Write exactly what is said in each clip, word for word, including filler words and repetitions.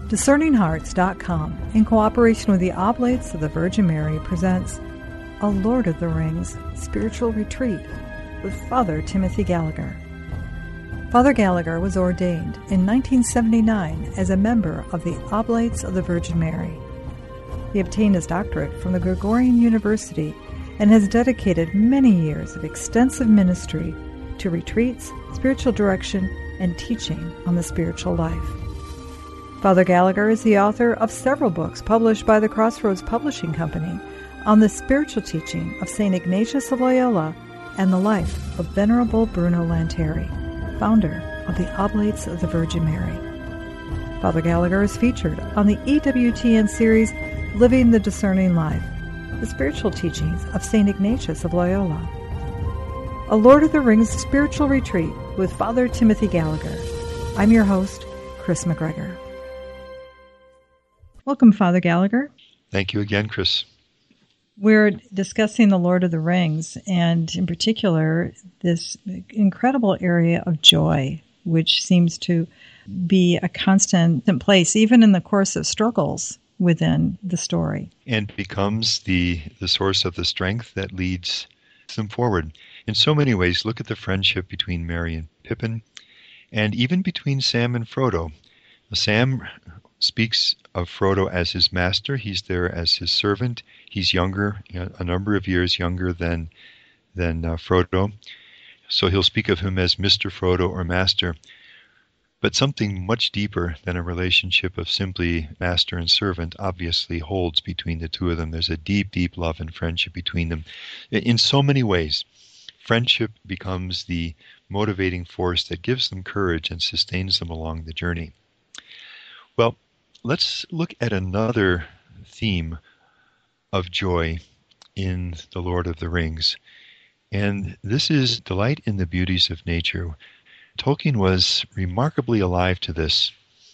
Discerning Hearts dot com, in cooperation with the Oblates of the Virgin Mary, presents A Lord of the Rings Spiritual Retreat with Father Timothy Gallagher. Father Gallagher was ordained in nineteen seventy-nine as a member of the Oblates of the Virgin Mary. He obtained his doctorate from the Gregorian University and has dedicated many years of extensive ministry to retreats, spiritual direction, and teaching on the spiritual life. Father Gallagher is the author of several books published by the Crossroads Publishing Company on the spiritual teaching of Saint Ignatius of Loyola and the life of Venerable Bruno Lanteri, founder of the Oblates of the Virgin Mary. Father Gallagher is featured on the E W T N series Living the Discerning Life, the spiritual teachings of Saint Ignatius of Loyola. A Lord of the Rings Spiritual Retreat with Father Timothy Gallagher. I'm your host, Chris McGregor. Welcome, Father Gallagher. Thank you again, Chris. We're discussing the Lord of the Rings, and in particular, this incredible area of joy, which seems to be a constant place, even in the course of struggles within the story. And becomes the, the source of the strength that leads them forward. In so many ways, look at the friendship between Merry and Pippin, and even between Sam and Frodo. Sam speaks of Frodo as his master. He's there as his servant. He's younger, you know, a number of years younger than than uh, Frodo. So he'll speak of him as Mister Frodo or Master. But something much deeper than a relationship of simply master and servant obviously holds between the two of them. There's a deep, deep love and friendship between them. In so many ways, friendship becomes the motivating force that gives them courage and sustains them along the journey. Well, let's look at another theme of joy in The Lord of the Rings. And this is delight in the beauties of nature. Tolkien was remarkably alive to this.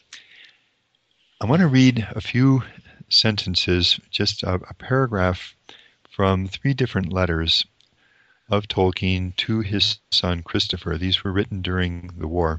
I want to read a few sentences, just a, a paragraph from three different letters of Tolkien to his son Christopher. These were written during the war.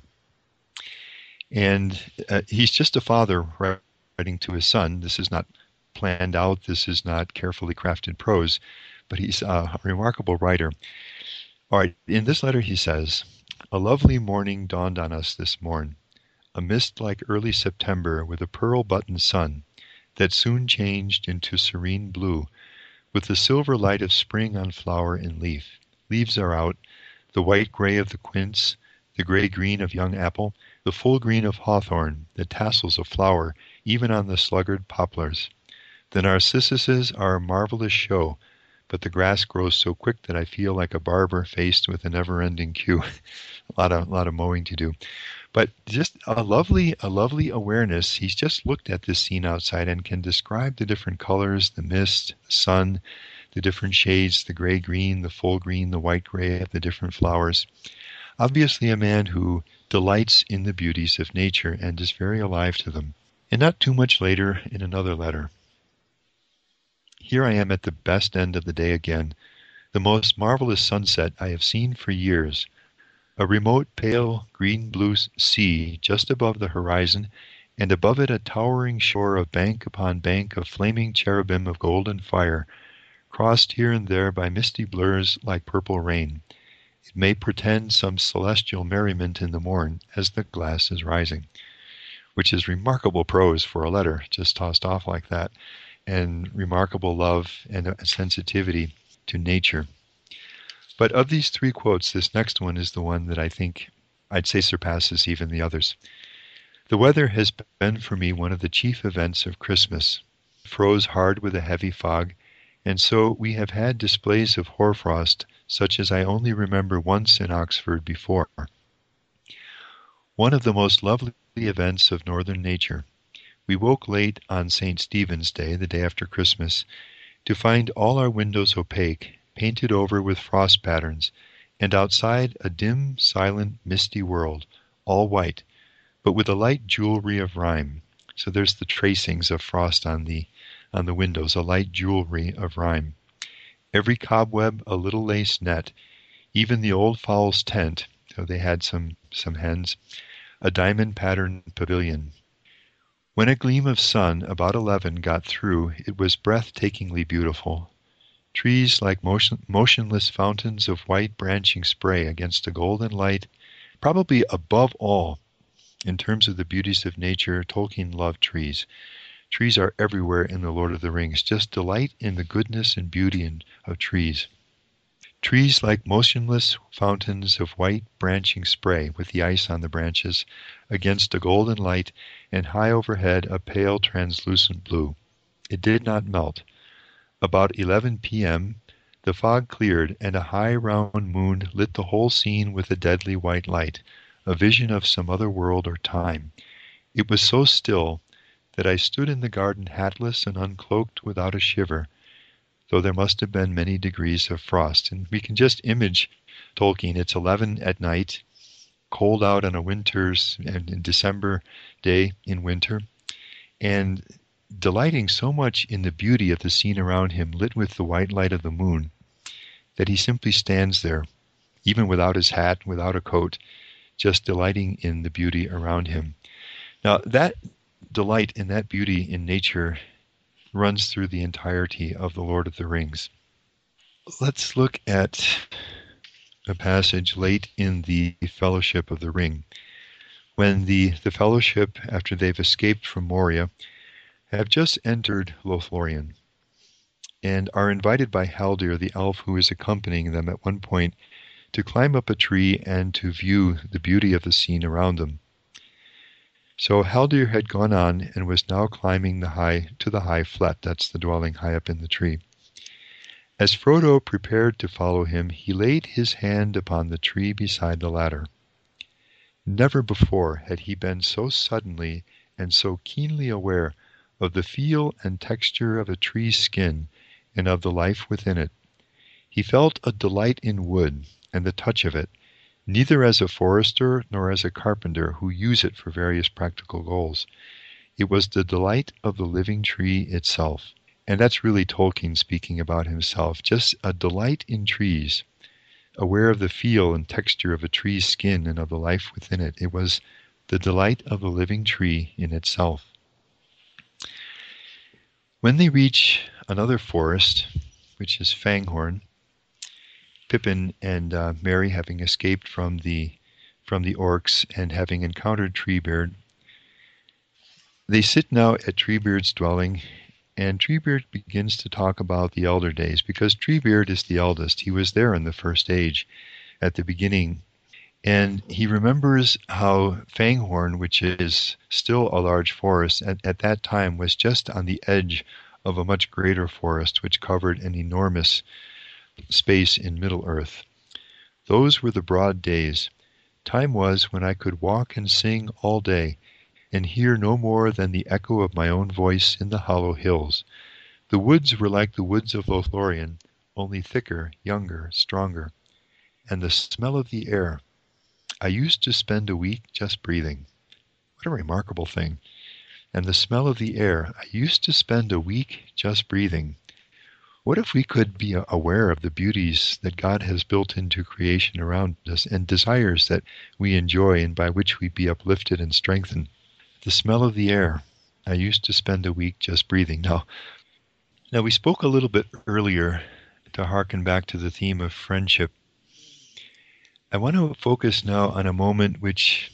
And uh, he's just a father writing to his son. This is not planned out. This is not carefully crafted prose, but he's a remarkable writer. All right, in this letter he says, "A lovely morning dawned on us this morn, a mist like early September with a pearl-buttoned sun that soon changed into serene blue, with the silver light of spring on flower and leaf. Leaves are out, the white gray of the quince, the gray-green of young apple, the full green of hawthorn, the tassels of flower, even on the sluggard poplars. The narcissuses are a marvelous show, but the grass grows so quick that I feel like a barber faced with a never-ending queue." a lot of, a lot of mowing to do. But just a lovely, a lovely awareness. He's just looked at this scene outside and can describe the different colors, the mist, the sun, the different shades, the gray-green, the full green, the white-gray of the different flowers. Obviously a man who delights in the beauties of nature and is very alive to them. And not too much later, in another letter, "Here I am at the best end of the day again, the most marvelous sunset I have seen for years. A remote pale green-blue sea just above the horizon, and above it a towering shore of bank upon bank of flaming cherubim of golden fire, crossed here and there by misty blurs like purple rain. It may portend some celestial merriment in the morn as the glass is rising," which is remarkable prose for a letter, just tossed off like that, and remarkable love and sensitivity to nature. But of these three quotes, this next one is the one that I think I'd say surpasses even the others. "The weather has been for me one of the chief events of Christmas. It froze hard with a heavy fog, and so we have had displays of hoarfrost such as I only remember once in Oxford before. One of the most lovely events of northern nature. We woke late on Saint Stephen's Day, the day after Christmas, to find all our windows opaque, painted over with frost patterns, and outside a dim, silent, misty world, all white, but with a light jewelry of rime." So there's the tracings of frost on the on the windows, a light jewelry of rime. "Every cobweb a little lace net, even the old fowl's tent," so they had some, some hens, "a diamond-patterned pavilion. When a gleam of sun, about eleven, got through, it was breathtakingly beautiful. Trees like motion, motionless fountains of white branching spray against a golden light. Probably above all, in terms of the beauties of nature, Tolkien loved trees. Trees are everywhere in The Lord of the Rings. Just delight in the goodness and beauty of trees. Trees like motionless fountains of white branching spray with the ice on the branches against a golden light, and high overhead a pale translucent blue. It did not melt. About eleven p.m. the fog cleared, and a high round moon lit the whole scene with a deadly white light, a vision of some other world or time. It was so still that I stood in the garden hatless and uncloaked without a shiver, though there must have been many degrees of frost. And we can just image Tolkien. It's eleven at night, cold out on a winter's and in December day in winter, and delighting so much in the beauty of the scene around him, lit with the white light of the moon, that he simply stands there, even without his hat, without a coat, just delighting in the beauty around him. Now, that delight in that beauty in nature runs through the entirety of The Lord of the Rings. Let's look at a passage late in the Fellowship of the Ring, when the, the Fellowship, after they've escaped from Moria, have just entered Lothlorien and are invited by Haldir, the elf who is accompanying them at one point, to climb up a tree and to view the beauty of the scene around them. So Haldir had gone on and was now climbing the high to the high flet, that's the dwelling high up in the tree. As Frodo prepared to follow him, he laid his hand upon the tree beside the ladder. Never before had he been so suddenly and so keenly aware of the feel and texture of a tree's skin and of the life within it. He felt a delight in wood and the touch of it, neither as a forester nor as a carpenter who use it for various practical goals. It was the delight of the living tree itself. And that's really Tolkien speaking about himself, just a delight in trees, aware of the feel and texture of a tree's skin and of the life within it. It was the delight of the living tree in itself. When they reach another forest, which is Fanghorn, Pippin and uh, Merry, having escaped from the from the orcs and having encountered Treebeard, they sit now at Treebeard's dwelling, and Treebeard begins to talk about the elder days, because Treebeard is the eldest. He was there in the first age at the beginning, and he remembers how Fanghorn, which is still a large forest, at, at that time was just on the edge of a much greater forest which covered an enormous space in Middle-earth. Those were the broad days. Time was when I could walk and sing all day, and hear no more than the echo of my own voice in the hollow hills. The woods were like the woods of Lothlorien, only thicker, younger, stronger. And the smell of the air. I used to spend a week just breathing. What a remarkable thing. And the smell of the air. I used to spend a week just breathing. What if we could be aware of the beauties that God has built into creation around us and desires that we enjoy and by which we be uplifted and strengthened? The smell of the air. I used to spend a week just breathing. Now, now we spoke a little bit earlier to hearken back to the theme of friendship. I want to focus now on a moment which,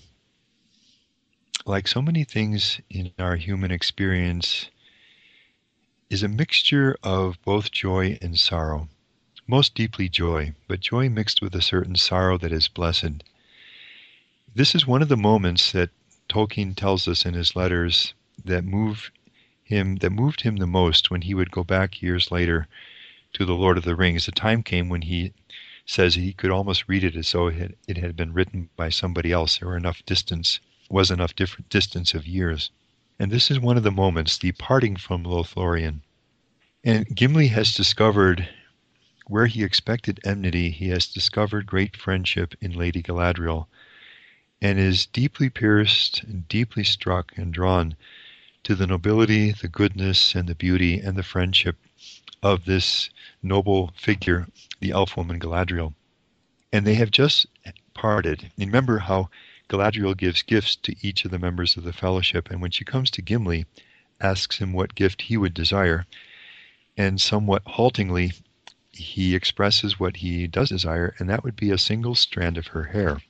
like so many things in our human experience, is a mixture of both joy and sorrow. Most deeply joy, but joy mixed with a certain sorrow that is blessed. This is one of the moments that Tolkien tells us in his letters that move him, that moved him the most when he would go back years later to The Lord of the Rings. The time came when he says he could almost read it as though it had, it had been written by somebody else. There were enough distance, was enough different distance of years. And this is one of the moments, the parting from Lothlorien. And Gimli has discovered where he expected enmity, he has discovered great friendship in Lady Galadriel, and is deeply pierced and deeply struck and drawn to the nobility, the goodness, and the beauty and the friendship of this noble figure, the elf woman Galadriel. And they have just parted. Remember how Galadriel gives gifts to each of the members of the fellowship, and when she comes to Gimli, asks him what gift he would desire, and somewhat haltingly, he expresses what he does desire, and that would be a single strand of her hair.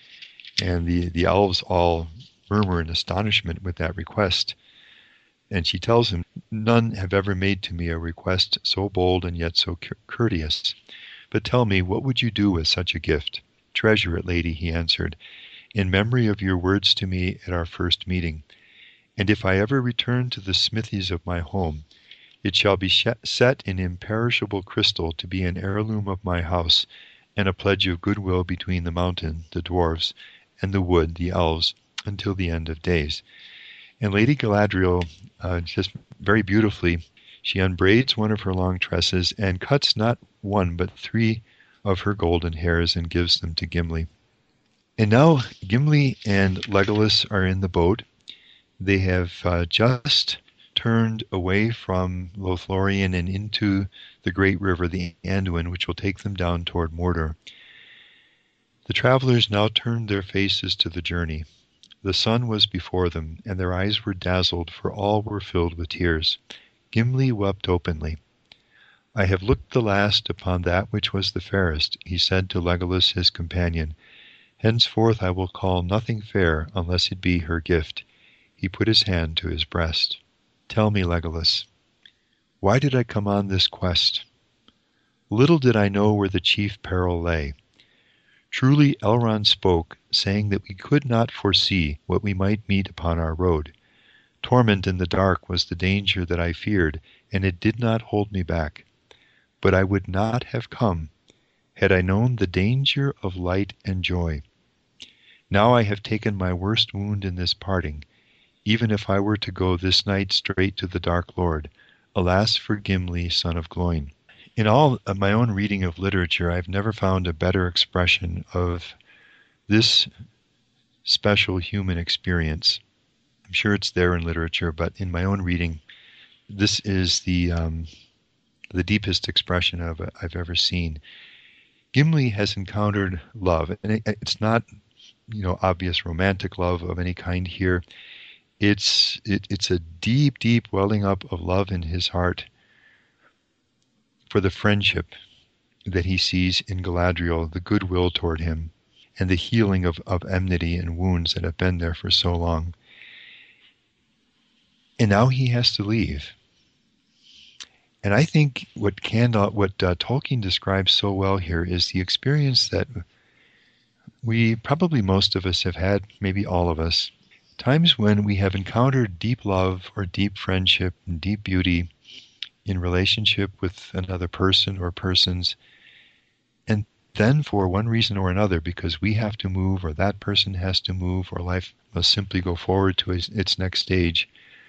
And the, the elves all murmur in astonishment with that request. And she tells him, "None have ever made to me a request so bold and yet so courteous. But tell me, what would you do with such a gift?" "Treasure it, lady," he answered, "in memory of your words to me at our first meeting. And if I ever return to the smithies of my home, it shall be set in imperishable crystal to be an heirloom of my house, and a pledge of goodwill between the mountain, the dwarves, and the wood, the elves, until the end of days." And Lady Galadriel, uh, just very beautifully, she unbraids one of her long tresses and cuts not one but three of her golden hairs and gives them to Gimli. And now Gimli and Legolas are in the boat. They have uh, just turned away from Lothlorien and into the great river, the Anduin, which will take them down toward Mordor. The travelers now turned their faces to the journey. The sun was before them, and their eyes were dazzled, for all were filled with tears. Gimli wept openly. "I have looked the last upon that which was the fairest," he said to Legolas his companion. "Henceforth I will call nothing fair unless it be her gift." He put his hand to his breast. "Tell me, Legolas, why did I come on this quest? Little did I know where the chief peril lay. Truly Elrond spoke, saying that we could not foresee what we might meet upon our road. Torment in the dark was the danger that I feared, and it did not hold me back. But I would not have come, had I known the danger of light and joy. Now I have taken my worst wound in this parting, even if I were to go this night straight to the Dark Lord. Alas for Gimli, son of Gloin." In all of my own reading of literature, I've never found a better expression of this special human experience. I'm sure it's there in literature, but in my own reading, this is the um, the deepest expression of it I've ever seen. Gimli has encountered love, and it, it's not, you know, obvious romantic love of any kind here. It's it, it's a deep, deep welling up of love in his heart for the friendship that he sees in Galadriel, the goodwill toward him, and the healing of, of enmity and wounds that have been there for so long. And now he has to leave. And I think what Candle, what uh, Tolkien describes so well here is the experience that we, probably most of us have had, maybe all of us, times when we have encountered deep love or deep friendship and deep beauty in relationship with another person or persons, and then for one reason or another, because we have to move or that person has to move or life must simply go forward to its next stage,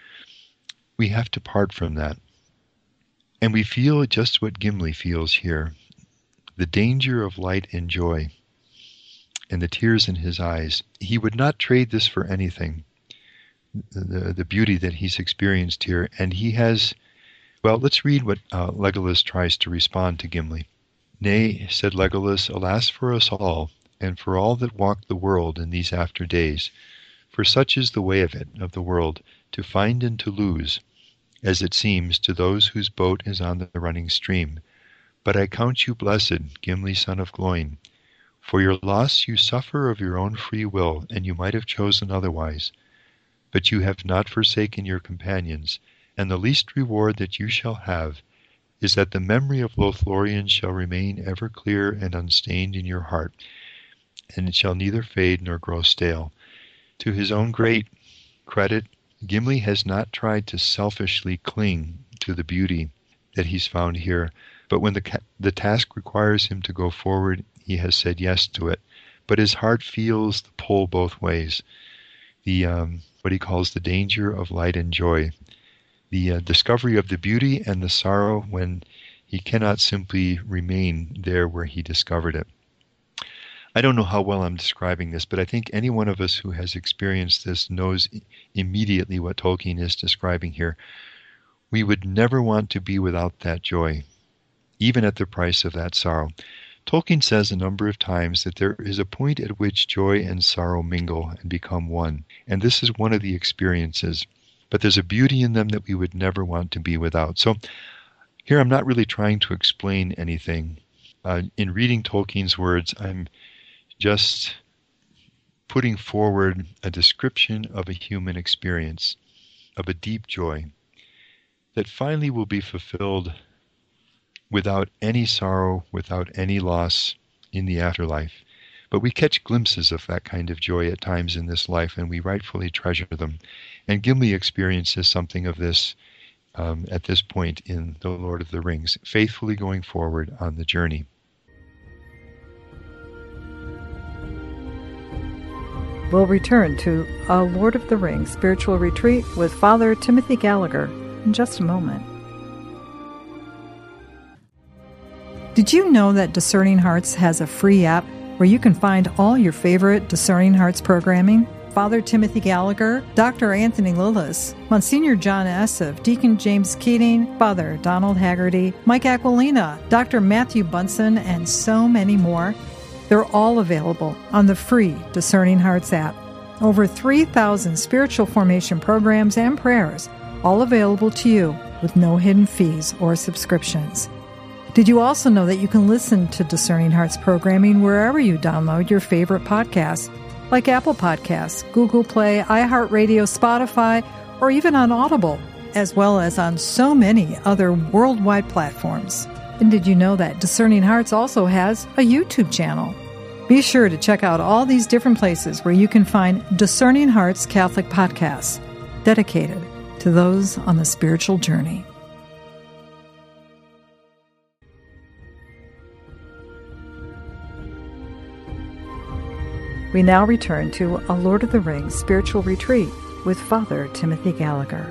we have to part from that. And we feel just what Gimli feels here, the danger of light and joy, and the tears in his eyes. He would not trade this for anything, the, the beauty that he's experienced here. And he has, well, let's read what uh, Legolas tries to respond to Gimli. "Nay," said Legolas, "alas for us all, and for all that walk the world in these after days. For such is the way of it, of the world, to find and to lose, as it seems to those whose boat is on the running stream. But I count you blessed, Gimli, son of Gloin. For your loss you suffer of your own free will, and you might have chosen otherwise. But you have not forsaken your companions, and the least reward that you shall have is that the memory of Lothlorien shall remain ever clear and unstained in your heart, and it shall neither fade nor grow stale." To his own great credit, Gimli has not tried to selfishly cling to the beauty that he's found here, but when the the task requires him to go forward, he has said yes to it. But his heart feels the pull both ways, the um, what he calls the danger of light and joy, the uh, discovery of the beauty and the sorrow when he cannot simply remain there where he discovered it. I don't know how well I'm describing this, but I think any one of us who has experienced this knows immediately what Tolkien is describing here. We would never want to be without that joy, even at the price of that sorrow. Tolkien says a number of times that there is a point at which joy and sorrow mingle and become one, and this is one of the experiences. But there's a beauty in them that we would never want to be without. So here I'm not really trying to explain anything. Uh, in reading Tolkien's words, I'm just putting forward a description of a human experience, of a deep joy that finally will be fulfilled without any sorrow, without any loss in the afterlife. But we catch glimpses of that kind of joy at times in this life, and we rightfully treasure them. And Gimli experiences something of this um, at this point in The Lord of the Rings, faithfully going forward on the journey. We'll return to A Lord of the Rings Spiritual Retreat with Father Timothy Gallagher in just a moment. Did you know that Discerning Hearts has a free app where you can find all your favorite Discerning Hearts programming? Father Timothy Gallagher, Doctor Anthony Lillis, Monsignor John Esseff, Deacon James Keating, Father Donald Haggerty, Mike Aquilina, Doctor Matthew Bunson, and so many more. They're all available on the free Discerning Hearts app. Over three thousand spiritual formation programs and prayers, all available to you with no hidden fees or subscriptions. Did you also know that you can listen to Discerning Hearts programming wherever you download your favorite podcasts, like Apple Podcasts, Google Play, iHeartRadio, Spotify, or even on Audible, as well as on so many other worldwide platforms? And did you know that Discerning Hearts also has a YouTube channel? Be sure to check out all these different places where you can find Discerning Hearts Catholic podcasts dedicated to those on the spiritual journey. We now return to A Lord of the Rings Spiritual Retreat with Father Timothy Gallagher.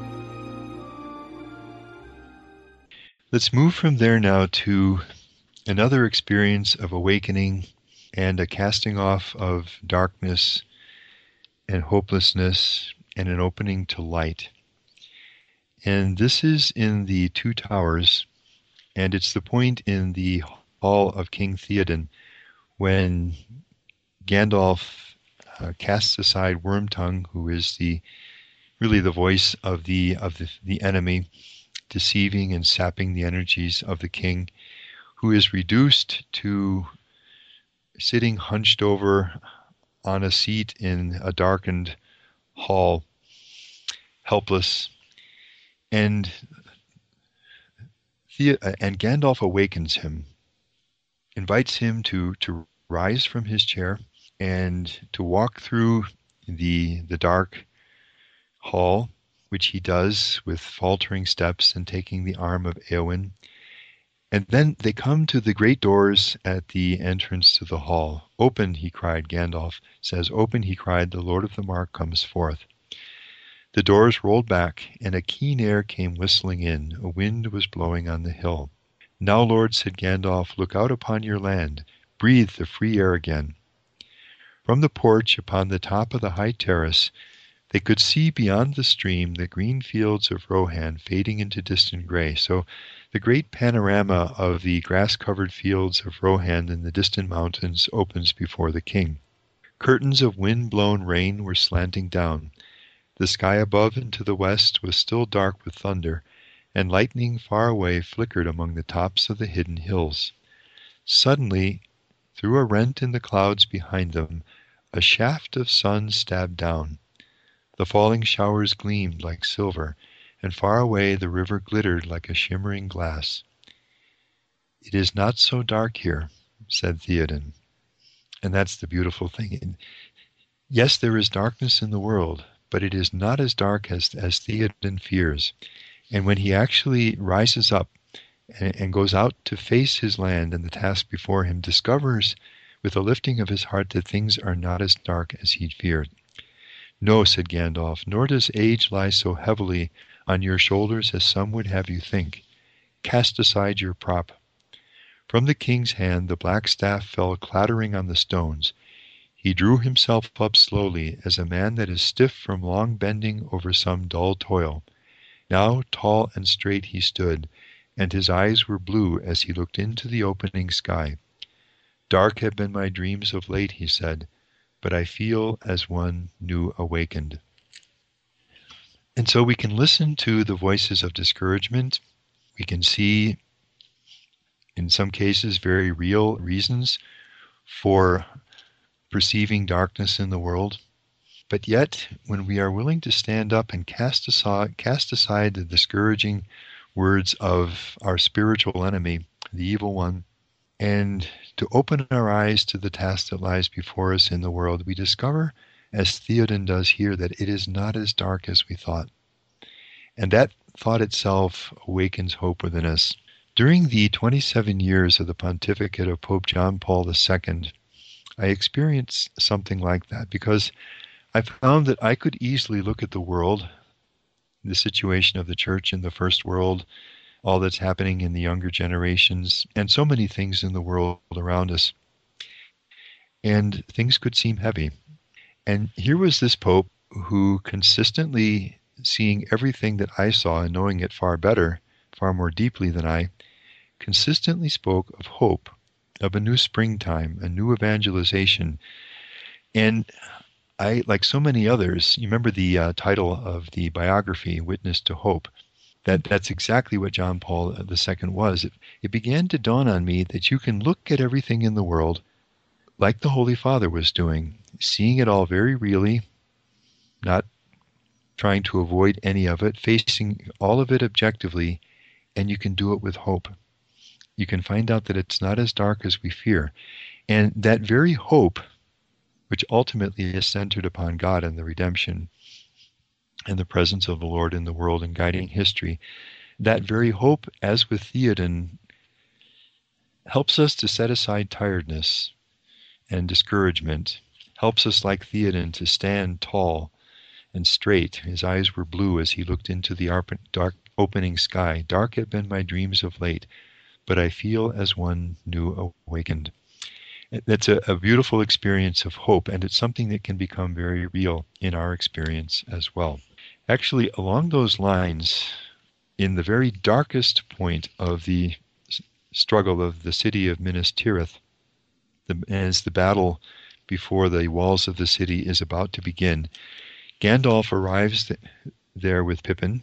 Let's move from there now to another experience of awakening and a casting off of darkness and hopelessness and an opening to light. And this is in the Two Towers, and it's the point in the Hall of King Theoden when Gandalf uh, casts aside Wormtongue, who is the really the voice of the of the, the enemy, deceiving and sapping the energies of the king, who is reduced to sitting hunched over on a seat in a darkened hall, helpless. And the, and Gandalf awakens him, invites him to to rise from his chair and to walk through the the dark hall, which he does with faltering steps and taking the arm of Éowyn. And then they come to the great doors at the entrance to the hall. "Open," he cried. Gandalf says, "Open," he cried, "the Lord of the Mark comes forth." The doors rolled back, and a keen air came whistling in. A wind was blowing on the hill. "Now, Lord," said Gandalf, "look out upon your land. Breathe the free air again." From the porch upon the top of the high terrace, they could see beyond the stream the green fields of Rohan fading into distant gray. So the great panorama of the grass-covered fields of Rohan and the distant mountains opens before the king. Curtains of wind-blown rain were slanting down. The sky above and to the west was still dark with thunder, and lightning far away flickered among the tops of the hidden hills. Suddenly, through a rent in the clouds behind them, a shaft of sun stabbed down. The falling showers gleamed like silver, and far away the river glittered like a shimmering glass. "It is not so dark here," said Theoden. And that's the beautiful thing. Yes, there is darkness in the world, but it is not as dark as, as Theoden fears. And when he actually rises up and, and goes out to face his land and the task before him, discovers with a lifting of his heart that things are not as dark as he feared. "No," said Gandalf, "nor does age lie so heavily on your shoulders as some would have you think. Cast aside your prop." From the king's hand the black staff fell clattering on the stones. He drew himself up slowly, as a man that is stiff from long bending over some dull toil. Now tall and straight he stood, and his eyes were blue as he looked into the opening sky. Dark have been my dreams of late, he said, but I feel as one new awakened. And so we can listen to the voices of discouragement. We can see, in some cases, very real reasons for perceiving darkness in the world. But yet, when we are willing to stand up and cast aside, cast aside the discouraging words of our spiritual enemy, the evil one, and to open our eyes to the task that lies before us in the world, we discover, as Theoden does here, that it is not as dark as we thought. And that thought itself awakens hope within us. During the twenty-seven years of the pontificate of Pope John Paul the Second, I experienced something like that, because I found that I could easily look at the world, the situation of the church in the first world, all that's happening in the younger generations, and so many things in the world around us. And things could seem heavy. And here was this Pope who, consistently seeing everything that I saw and knowing it far better, far more deeply than I, consistently spoke of hope, of a new springtime, a new evangelization. And I, like so many others, you remember the uh, title of the biography, Witness to Hope. That that's exactly what John Paul the Second was. It, it began to dawn on me that you can look at everything in the world like the Holy Father was doing, seeing it all very really, not trying to avoid any of it, facing all of it objectively, and you can do it with hope. You can find out that it's not as dark as we fear. And that very hope, which ultimately is centered upon God and the redemption and the presence of the Lord in the world and guiding history, that very hope, as with Theoden, helps us to set aside tiredness and discouragement, helps us, like Theoden, to stand tall and straight. His eyes were blue as he looked into the dark opening sky. Dark have been my dreams of late, but I feel as one new awakened. That's a, a beautiful experience of hope, and it's something that can become very real in our experience as well. Actually, along those lines, in the very darkest point of the struggle of the city of Minas Tirith, the, as the battle before the walls of the city is about to begin, Gandalf arrives th- there with Pippin,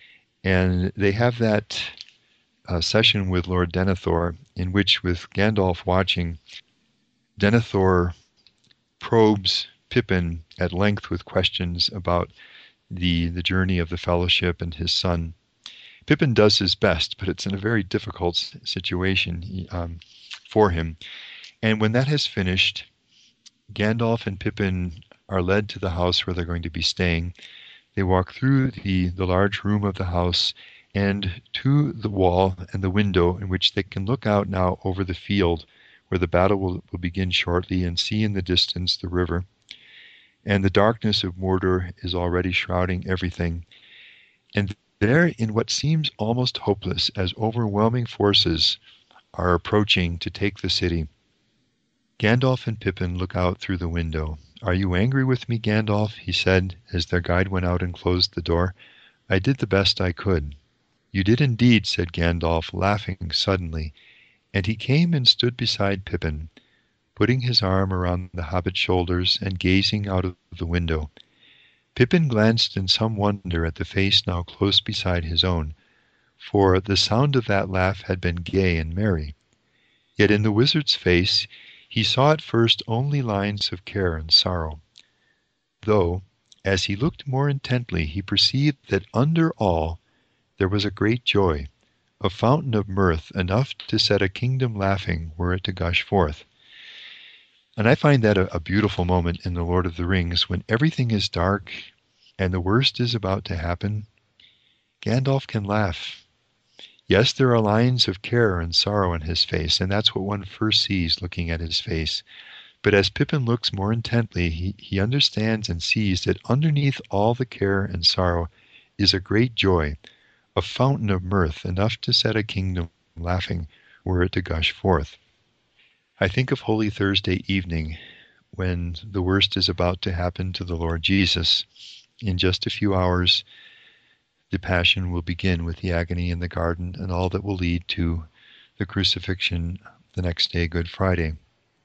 and they have that uh, session with Lord Denethor, in which, with Gandalf watching, Denethor probes Pippin at length with questions about the, the journey of the Fellowship and his son. Pippin does his best, but it's in a very difficult situation um, for him. And when that has finished, Gandalf and Pippin are led to the house where they're going to be staying. They walk through the, the large room of the house and to the wall and the window, in which they can look out now over the field where the battle will, will begin shortly, and see in the distance the river. And the darkness of Mordor is already shrouding everything. And there, in what seems almost hopeless, as overwhelming forces are approaching to take the city, Gandalf and Pippin look out through the window. "Are you angry with me, Gandalf?" he said, as their guide went out and closed the door. "I did the best I could." "You did indeed," said Gandalf, laughing suddenly, and he came and stood beside Pippin, putting his arm around the hobbit's shoulders and gazing out of the window. Pippin glanced in some wonder at the face now close beside his own, for the sound of that laugh had been gay and merry. Yet in the wizard's face he saw at first only lines of care and sorrow, though, as he looked more intently, he perceived that under all there was a great joy, a fountain of mirth enough to set a kingdom laughing were it to gush forth. And I find that a, a beautiful moment in The Lord of the Rings, when everything is dark and the worst is about to happen. Gandalf can laugh. Yes, there are lines of care and sorrow in his face, and that's what one first sees looking at his face. But as Pippin looks more intently, he, he understands and sees that underneath all the care and sorrow is a great joy, a fountain of mirth enough to set a kingdom laughing were it to gush forth. I think of Holy Thursday evening, when the worst is about to happen to the Lord Jesus. In just a few hours, the Passion will begin with the agony in the garden and all that will lead to the crucifixion the next day, Good Friday.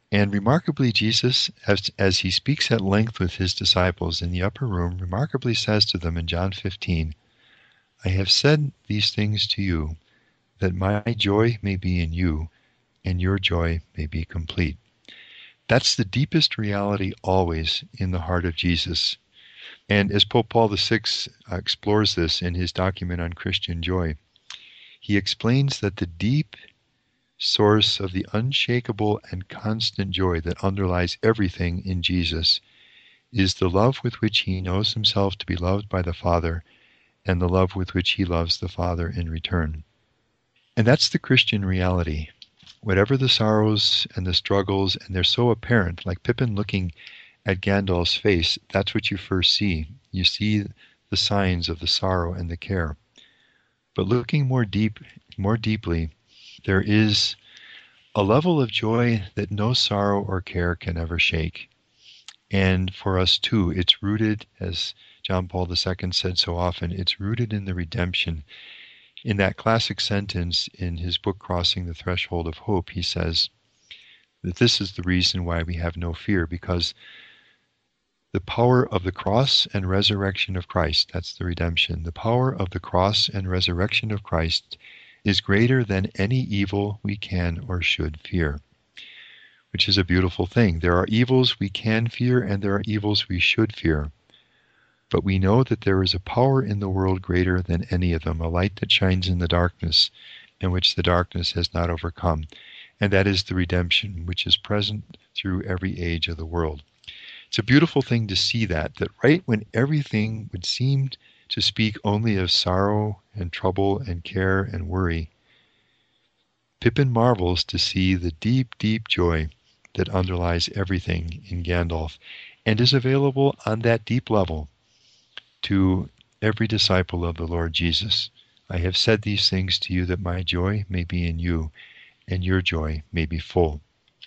And remarkably, Jesus, as, as he speaks at length with his disciples in the upper room, remarkably says to them in John fifteen, I have said these things to you, that my joy may be in you, and your joy may be complete. That's the deepest reality always in the heart of Jesus. And as Pope Paul the Sixth explores this in his document on Christian joy, he explains that the deep source of the unshakable and constant joy that underlies everything in Jesus is the love with which he knows himself to be loved by the Father and the love with which he loves the Father in return. And that's the Christian reality. Whatever the sorrows and the struggles, and they're so apparent, like Pippin looking at Gandalf's face, that's what you first see. You see the signs of the sorrow and the care. But looking more deep, more deeply, there is a level of joy that no sorrow or care can ever shake. And for us too, it's rooted, as John Paul the Second said so often, it's rooted in the redemption. In that classic sentence in his book, Crossing the Threshold of Hope, he says that this is the reason why we have no fear, because the power of the cross and resurrection of Christ, that's the redemption, the power of the cross and resurrection of Christ is greater than any evil we can or should fear, which is a beautiful thing. There are evils we can fear and there are evils we should fear. But we know that there is a power in the world greater than any of them, a light that shines in the darkness, and which the darkness has not overcome. And that is the redemption, which is present through every age of the world. It's a beautiful thing to see that, that right when everything would seem to speak only of sorrow and trouble and care and worry, Pippin marvels to see the deep, deep joy that underlies everything in Gandalf, and is available on that deep level to every disciple of the Lord Jesus. I have said these things to you that my joy may be in you, and your joy may be full.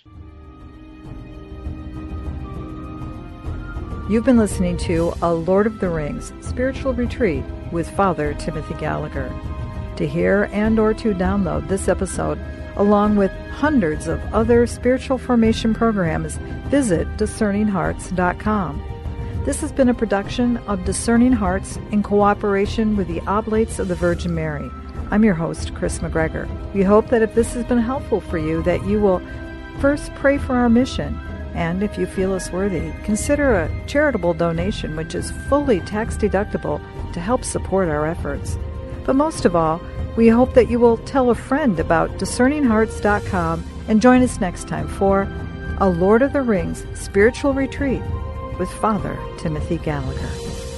You've been listening to A Lord of the Rings Spiritual Retreat with Father Timothy Gallagher. To hear and or to download this episode, along with hundreds of other spiritual formation programs, visit discerning hearts dot com. This has been a production of Discerning Hearts in cooperation with the Oblates of the Virgin Mary. I'm your host, Chris McGregor. We hope that if this has been helpful for you, that you will first pray for our mission, and if you feel us worthy, consider a charitable donation, which is fully tax-deductible, to help support our efforts. But most of all, we hope that you will tell a friend about discerning hearts dot com and join us next time for A Lord of the Rings Spiritual Retreat with Father Timothy Gallagher.